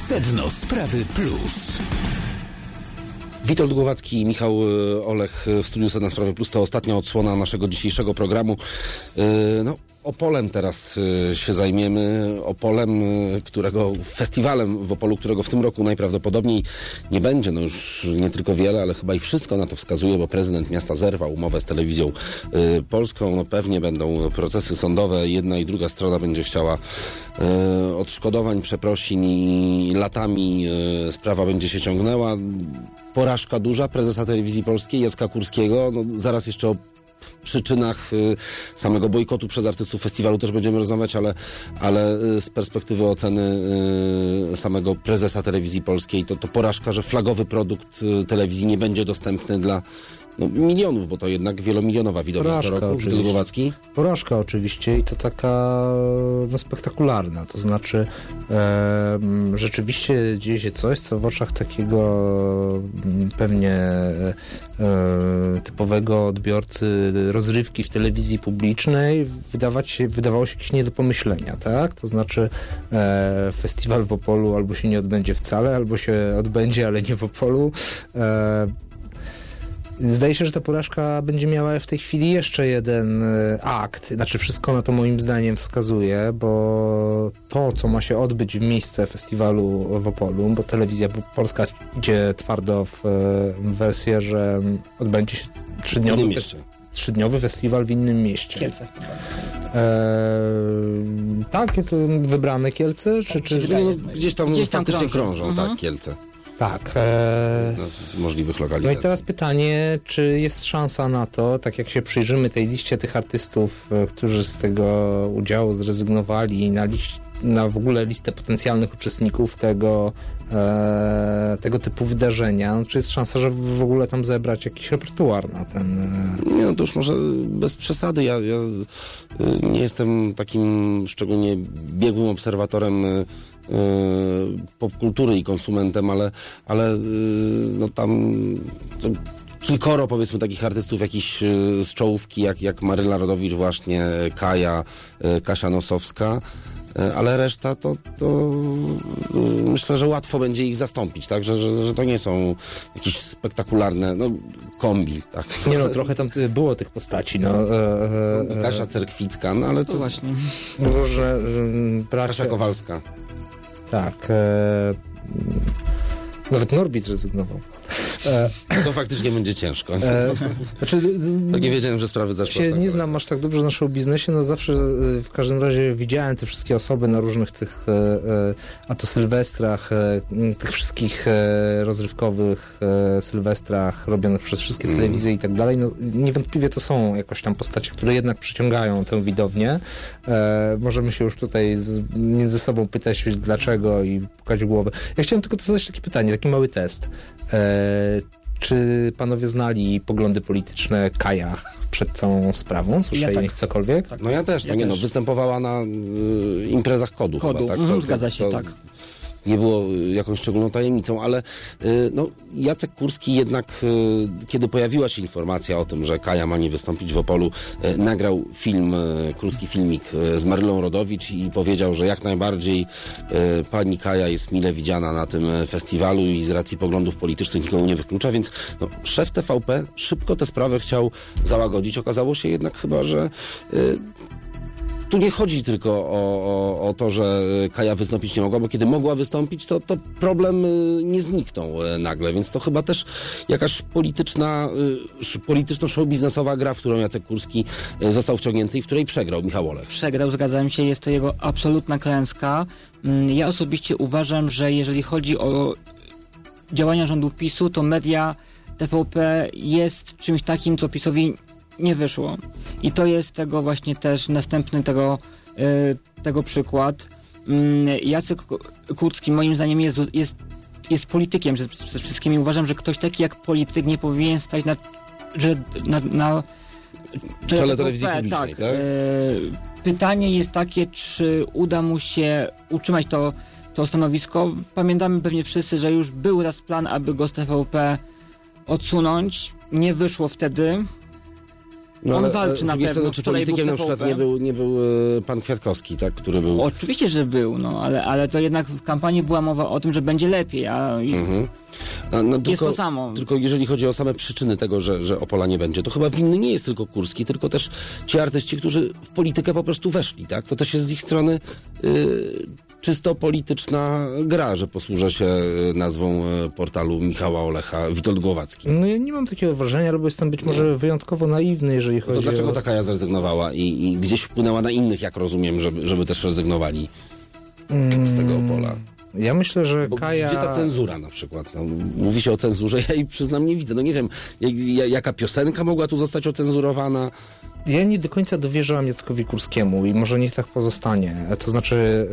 Sedno Sprawy Plus. Witold Głowacki i Michał Olech w studiu Sedna Sprawy Plus. To ostatnia odsłona naszego dzisiejszego programu. Opolem teraz się zajmiemy. Opolem, festiwalem w Opolu, którego w tym roku najprawdopodobniej nie będzie. No już nie tylko wiele, ale chyba i wszystko na to wskazuje, bo prezydent miasta zerwał umowę z telewizją polską. No pewnie będą procesy sądowe. Jedna i druga strona będzie chciała odszkodowań, przeprosin i latami sprawa będzie się ciągnęła. Porażka duża prezesa Telewizji Polskiej, Jacka Kurskiego. No, zaraz jeszcze o przyczynach samego bojkotu przez artystów festiwalu też będziemy rozmawiać, ale z perspektywy oceny samego prezesa Telewizji Polskiej to porażka, że flagowy produkt telewizji nie będzie dostępny dla milionów, bo to jednak wielomilionowa widownia co roku. Witold Głowacki. Porażka oczywiście i to taka spektakularna, to znaczy rzeczywiście dzieje się coś, co w oczach takiego pewnie typowego odbiorcy rozrywki w telewizji publicznej wydawało się jakieś nie do pomyślenia, tak? To znaczy festiwal w Opolu albo się nie odbędzie wcale, albo się odbędzie, ale nie w Opolu. Zdaje się, że ta porażka będzie miała w tej chwili jeszcze jeden akt. Znaczy wszystko na to moim zdaniem wskazuje, bo to, co ma się odbyć w miejsce festiwalu w Opolu, bo telewizja polska idzie twardo w wersję, że odbędzie się trzydniowy festiwal w innym mieście. Kielce. Tak, to wybrane Kielce? Gdzieś tam faktycznie krążą, tak, Kielce. Tak. Z możliwych lokalizacji. No i teraz pytanie, czy jest szansa na to, tak jak się przyjrzymy tej liście tych artystów, którzy z tego udziału zrezygnowali, na w ogóle listę potencjalnych uczestników tego typu wydarzenia, czy jest szansa, że w ogóle tam zebrać jakiś repertuar na ten... Nie, no to już może bez przesady. Ja nie jestem takim szczególnie biegłym obserwatorem popkultury i konsumentem, ale no tam kilkoro, powiedzmy, takich artystów jakiś z czołówki, jak Maryla Rodowicz właśnie, Kasia Nosowska, ale reszta to myślę, że łatwo będzie ich zastąpić, tak? Że to nie są jakieś spektakularne kombi, tak? Nie no, trochę tam było tych postaci, Kasia Cerkwicka, ale to właśnie. Że Kasia Kowalska. Tak. Nawet Norbit zrezygnował. To faktycznie będzie ciężko. Tak nie wiedziałem, że sprawy zaszły. Nie znam aż tak dobrze naszego biznesie, no zawsze w każdym razie widziałem te wszystkie osoby na różnych tych a to sylwestrach, tych wszystkich rozrywkowych sylwestrach robionych przez wszystkie telewizje i tak dalej. No niewątpliwie to są jakoś tam postacie, które jednak przyciągają tę widownię. Możemy się już tutaj między sobą pytać dlaczego i pukać w głowę. Ja chciałem tylko zadać takie pytanie, taki mały test. Czy panowie znali poglądy polityczne Kaja przed całą sprawą? Słyszeli o nich cokolwiek? Tak. No ja też. Występowała na imprezach kodu chyba, tak? Zgadza się, tak. Nie było jakąś szczególną tajemnicą, ale Jacek Kurski jednak, kiedy pojawiła się informacja o tym, że Kaja ma nie wystąpić w Opolu, nagrał krótki filmik z Marylą Rodowicz i powiedział, że jak najbardziej pani Kaja jest mile widziana na tym festiwalu i z racji poglądów politycznych nikogo nie wyklucza, więc szef TVP szybko tę sprawę chciał załagodzić. Okazało się jednak chyba, że tu nie chodzi tylko o to, że Kaja wystąpić nie mogła, bo kiedy mogła wystąpić, to problem nie zniknął nagle, więc to chyba też jakaś polityczno-show-biznesowa gra, w którą Jacek Kurski został wciągnięty i w której przegrał Michał Olech. Przegrał, zgadzam się, jest to jego absolutna klęska. Ja osobiście uważam, że jeżeli chodzi o działania rządu PiS-u, to media TVP jest czymś takim, co PiS-owi nie wyszło. I to jest tego właśnie też następny tego przykład. Jacek Kurski moim zdaniem jest politykiem przede wszystkim i uważam, że ktoś taki jak polityk nie powinien stać na czele telewizji publicznej, tak? Pytanie jest takie, czy uda mu się utrzymać to stanowisko. Pamiętamy pewnie wszyscy, że już był raz plan, aby go z TVP odsunąć. Nie wyszło wtedy. On walczy na pewno. Czy politykiem na przykład nie był pan Kwiatkowski, tak, który był... Oczywiście, że był, no, ale to jednak w kampanii była mowa o tym, że będzie lepiej, jest to samo. Tylko jeżeli chodzi o same przyczyny tego, że Opola nie będzie, to chyba winny nie jest tylko Kurski, tylko też ci artyści, którzy w politykę po prostu weszli, tak? To też jest z ich strony czysto polityczna gra, że posłużę się nazwą portalu Michała Olecha, Witold Głowacki. No ja nie mam takiego wrażenia, albo jestem być może wyjątkowo naiwny, jeżeli chodzi to dlaczego o... ta Kaja zrezygnowała i gdzieś wpłynęła na innych, jak rozumiem, żeby też rezygnowali z tego Opola? Ja myślę, że Kaja... Gdzie ta cenzura na przykład? No, mówi się o cenzurze, ja jej przyznam nie widzę. No nie wiem, jaka piosenka mogła tu zostać ocenzurowana? Ja nie do końca dowierzam Jackowi Kurskiemu i może niech tak pozostanie. To znaczy,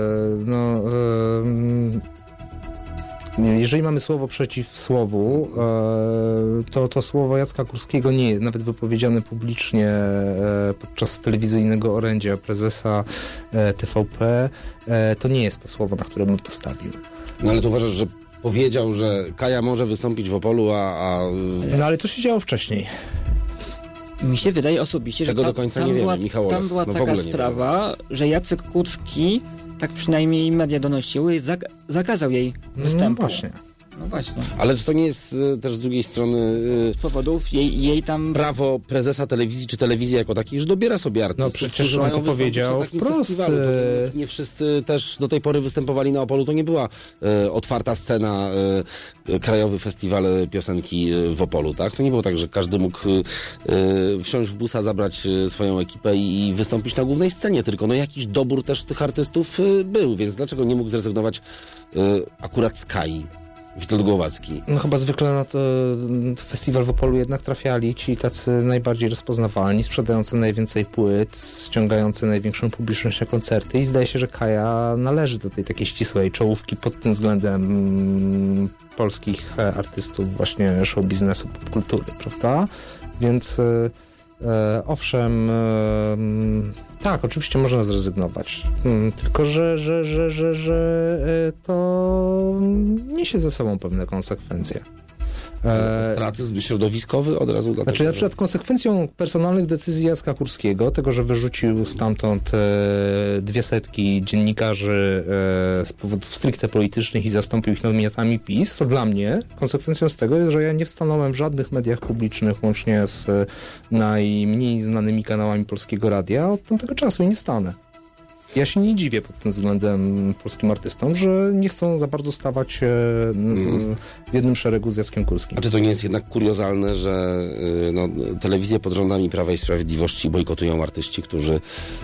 jeżeli mamy słowo przeciw słowu, to słowo Jacka Kurskiego nie jest nawet wypowiedziane publicznie podczas telewizyjnego orędzia prezesa TVP. To nie jest to słowo, na które bym postawił. No ale to uważasz, że powiedział, że Kaja może wystąpić w Opolu, No ale co się działo wcześniej? Mi się wydaje osobiście, tego że do końca nie wiemy, Michał Olech. Tam była taka sprawa, że Jacek Kurski, tak przynajmniej media donosiły, zakazał jej występu. No właśnie. Ale czy to nie jest też z drugiej strony z powodów jej tam... prawo prezesa telewizji czy telewizji jako takiej, że dobiera sobie artystów, no przecież on to powiedział wprost. Nie wszyscy też do tej pory występowali na Opolu. To nie była otwarta scena, Krajowy Festiwal Piosenki w Opolu, tak? To nie było tak, że każdy mógł wsiąść w busa, zabrać swoją ekipę i wystąpić na głównej scenie, tylko no jakiś dobór też tych artystów był, więc dlaczego nie mógł zrezygnować akurat z Kai? Witold Głowacki. No chyba zwykle na to festiwal w Opolu jednak trafiali ci tacy najbardziej rozpoznawalni, sprzedający najwięcej płyt, ściągający największą publiczność na koncerty i zdaje się, że Kaja należy do tej takiej ścisłej czołówki pod tym względem polskich artystów właśnie show biznesu, popkultury, prawda? Więc owszem, tak, oczywiście można zrezygnować. Tylko, że to niesie ze sobą pewne konsekwencje. Ostracyzm środowiskowy od razu dlatego. Znaczy na przykład konsekwencją personalnych decyzji Jacka Kurskiego, tego, że wyrzucił stamtąd 200 dziennikarzy z powodów stricte politycznych i zastąpił ich nominatami PiS, to dla mnie konsekwencją z tego jest, że ja nie wstanąłem w żadnych mediach publicznych, łącznie z najmniej znanymi kanałami Polskiego Radia od tamtego czasu i nie stanę. Ja się nie dziwię pod tym względem polskim artystom, że nie chcą za bardzo stawać w jednym szeregu z Jackiem Kurskim. A czy to nie jest jednak kuriozalne, że telewizje pod rządami Prawa i Sprawiedliwości bojkotują artyści, którzy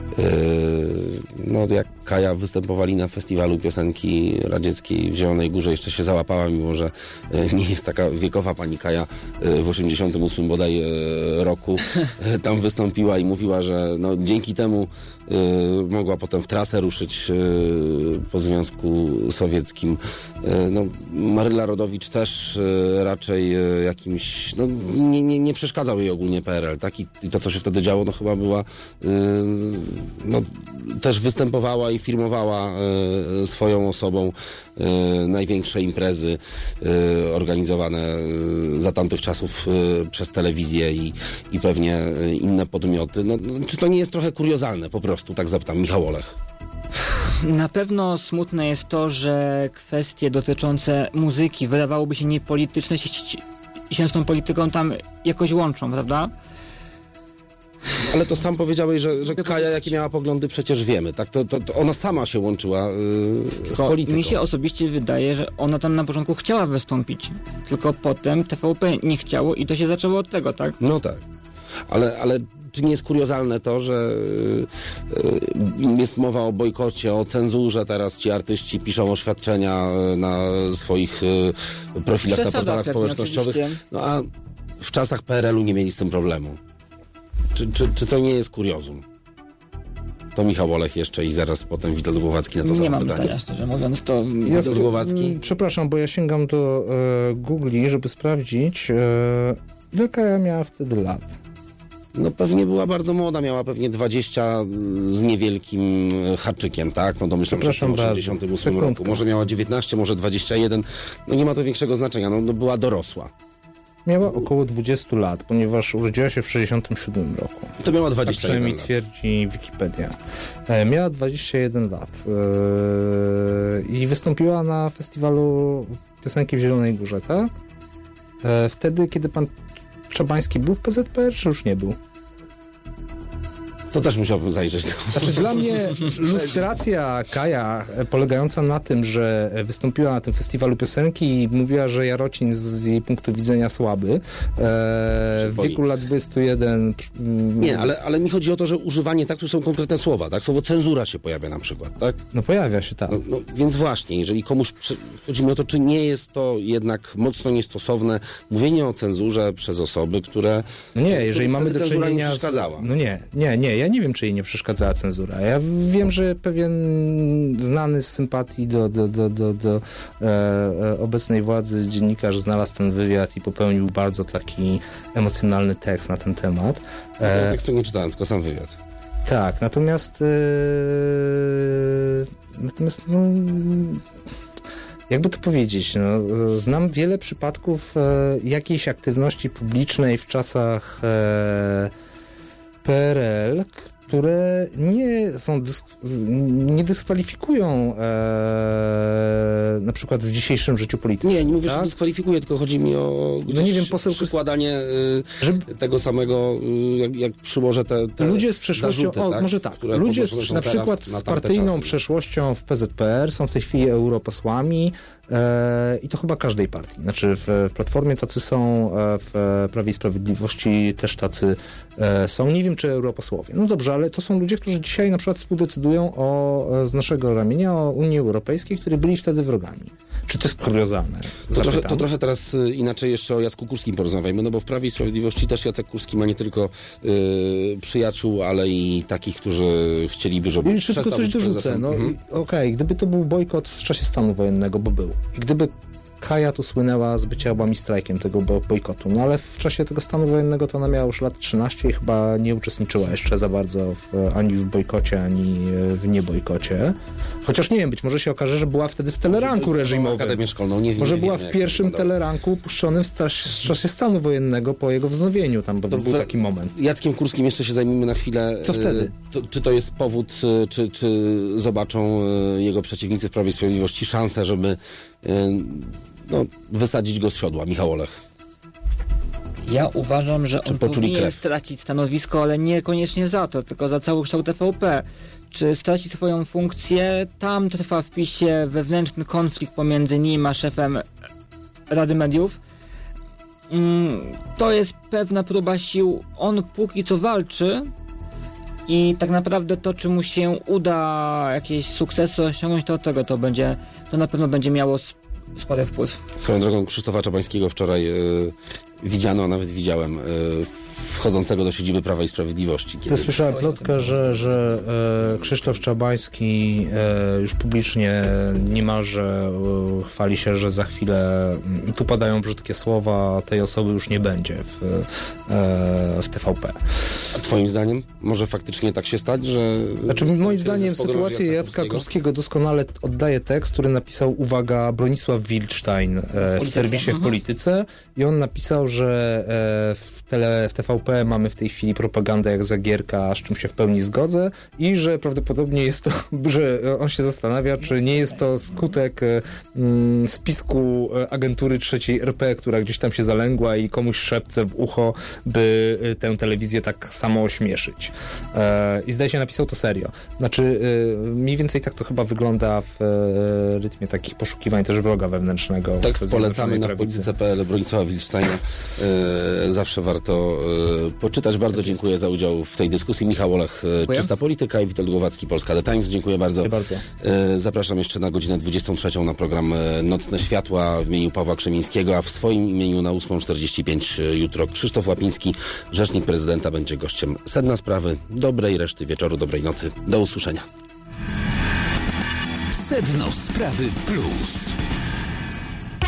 jak Kaja występowali na festiwalu piosenki radzieckiej w Zielonej Górze, jeszcze się załapała, mimo że nie jest taka wiekowa pani Kaja, w 88 bodaj roku tam wystąpiła i mówiła, że dzięki temu mogła potem w trasę ruszyć po Związku Sowieckim. Maryla Rodowicz też raczej jakimś... nie przeszkadzał jej ogólnie PRL, tak? I to, co się wtedy działo, chyba była... też występowała i filmowała swoją osobą największe imprezy organizowane za tamtych czasów przez telewizję i pewnie inne podmioty. Czy to nie jest trochę kuriozalne po prostu, tak zapytam, Michał Olech? Na pewno smutne jest to, że kwestie dotyczące muzyki wydawałoby się niepolityczne się z tą polityką tam jakoś łączą, prawda? Ale to sam powiedziałeś, że Kaja jakie miała poglądy, przecież wiemy, tak? To ona sama się łączyła z polityką. Mi się osobiście wydaje, że ona tam na początku chciała wystąpić, tylko potem TVP nie chciało i to się zaczęło od tego, tak? No tak, ale czy nie jest kuriozalne to, że jest mowa o bojkocie, o cenzurze, teraz ci artyści piszą oświadczenia na swoich profilach na portalach społecznościowych, a w czasach PRL-u nie mieli z tym problemu. Czy to nie jest kuriozum? To Michał Olech jeszcze i zaraz potem Witold Głowacki na to samo pytanie. Nie mam zdania, szczerze mówiąc. To Witold Głowacki? Przepraszam, bo ja sięgam do Googli, żeby sprawdzić, ile Kaja miała wtedy lat. Pewnie była bardzo młoda, miała pewnie 20 z niewielkim haczykiem, tak? Domyślam się, że w 1988 roku. Może miała 19, może 21. Nie ma to większego znaczenia. Była dorosła. Miała około 20 lat, ponieważ urodziła się w 1967 roku. To miała Tak 21 przynajmniej lat. twierdzi Wikipedia. Miała 21 lat i wystąpiła na festiwalu piosenki w Zielonej Górze, tak? Wtedy, kiedy pan Czabański był w PZPR, czy już nie był? To też musiałbym zajrzeć. Znaczy dla mnie lustracja Kaja polegająca na tym, że wystąpiła na tym festiwalu piosenki i mówiła, że Jarocin z jej punktu widzenia słaby w wieku lat 21. Nie, ale mi chodzi o to, że używanie taktu są konkretne słowa, tak? Słowo cenzura się pojawia na przykład, tak? No pojawia się, tak. No, więc właśnie, jeżeli komuś chodzi mi o to, czy nie jest to jednak mocno niestosowne mówienie o cenzurze przez osoby, które... No nie, jeżeli mamy do cenzura czynienia nie przeszkadzała. No nie, ja nie wiem, czy jej nie przeszkadzała cenzura. Ja wiem, że pewien znany z sympatii do obecnej władzy dziennikarz znalazł ten wywiad i popełnił bardzo taki emocjonalny tekst na ten temat. Tekstu nie czytałem, tylko sam wywiad. Tak, natomiast no, jakby to powiedzieć, no, znam wiele przypadków jakiejś aktywności publicznej w czasach PRL, które nie dyskwalifikują na przykład w dzisiejszym życiu politycznym. Nie mówię, tak? że dyskwalifikuję, tylko chodzi mi o no nie wiem, przykładanie tego samego, jak przyłożę te ludzie z przeszłością, zarzuty, tak? Może tak, Które ludzie na przykład na z tamte partyjną czasy. przeszłością w PZPR są w tej chwili europosłami i to chyba każdej partii. Znaczy w Platformie tacy są, w Prawie i Sprawiedliwości też tacy są. Nie wiem, czy europosłowie. No dobrze, ale to są ludzie, którzy dzisiaj na przykład współdecydują z naszego ramienia o Unii Europejskiej, którzy byli wtedy wrogami. Czy to jest kuriozalne? To trochę teraz inaczej jeszcze o Jacku Kurskim porozmawiajmy, no bo w Prawie i Sprawiedliwości też Jacek Kurski ma nie tylko przyjaciół, ale i takich, którzy chcieliby, żeby I szybko coś dorzucę. No, okej, gdyby to był bojkot w czasie stanu wojennego, bo był. I gdyby Kaja tu słynęła z bycia strajkiem tego bojkotu, no ale w czasie tego stanu wojennego to ona miała już lat 13 i chyba nie uczestniczyła jeszcze za bardzo ani w bojkocie, ani w niebojkocie. Chociaż nie wiem, być może się okaże, że była wtedy w teleranku reżimowym. Akademię Szkolną, nie wiem. Może była w pierwszym teleranku puszczonym w czasie stanu wojennego po jego wznowieniu, tam był taki moment. Jackiem Kurskim jeszcze się zajmijmy na chwilę. Co wtedy? Czy to jest powód, czy zobaczą jego przeciwnicy w Prawie i Sprawiedliwości szansę, żeby wysadzić go z siodła, Michał Olech? Ja uważam, że on powinien stracić stanowisko, ale niekoniecznie za to, tylko za cały kształt TVP. Czy straci swoją funkcję? Tam trwa w PiS-ie wewnętrzny konflikt pomiędzy nim a szefem Rady Mediów. To jest pewna próba sił. On póki co walczy i tak naprawdę to, czy mu się uda jakieś sukcesy osiągnąć, to od tego to na pewno będzie miało spory wpływ. Swoją drogą Krzysztofa Czabańskiego wczoraj widziano, a nawet widziałem, wchodzącego do siedziby Prawa i Sprawiedliwości. Ja słyszałem plotkę, że Krzysztof Czabański już publicznie niemalże chwali się, że za chwilę, tu padają brzydkie słowa, tej osoby już nie będzie w TVP. A twoim zdaniem może faktycznie tak się stać, że... Znaczy moim zdaniem sytuację Jacka Kurskiego doskonale oddaje tekst, który napisał, uwaga, Bronisław Wilczstein w serwisie w Polityce i on napisał, że w TVP mamy w tej chwili propagandę jak Zagierka, z czym się w pełni zgodzę i że prawdopodobnie jest to, że on się zastanawia, czy nie jest to skutek spisku agentury III RP, która gdzieś tam się zalęgła i komuś szepce w ucho, by tę telewizję tak samo ośmieszyć. I zdaje się, napisał to serio. Znaczy, mniej więcej tak to chyba wygląda w rytmie takich poszukiwań też wroga wewnętrznego. Tekst polecamy na polityce.pl Bronisława Wilczsteina. Zawsze warto poczytać. Bardzo dziękuję za udział w tej dyskusji. Michał Olech, Czysta Polityka i Witold Głowacki, Polska The Times. Dziękuję bardzo. Zapraszam jeszcze na godzinę 23 na program Nocne Światła w imieniu Pawła Krzemińskiego, a w swoim imieniu na 8:45 jutro Krzysztof Łapiński, rzecznik prezydenta, będzie gościem Sedna Sprawy. Dobrej reszty wieczoru, dobrej nocy. Do usłyszenia. Sedno Sprawy Plus.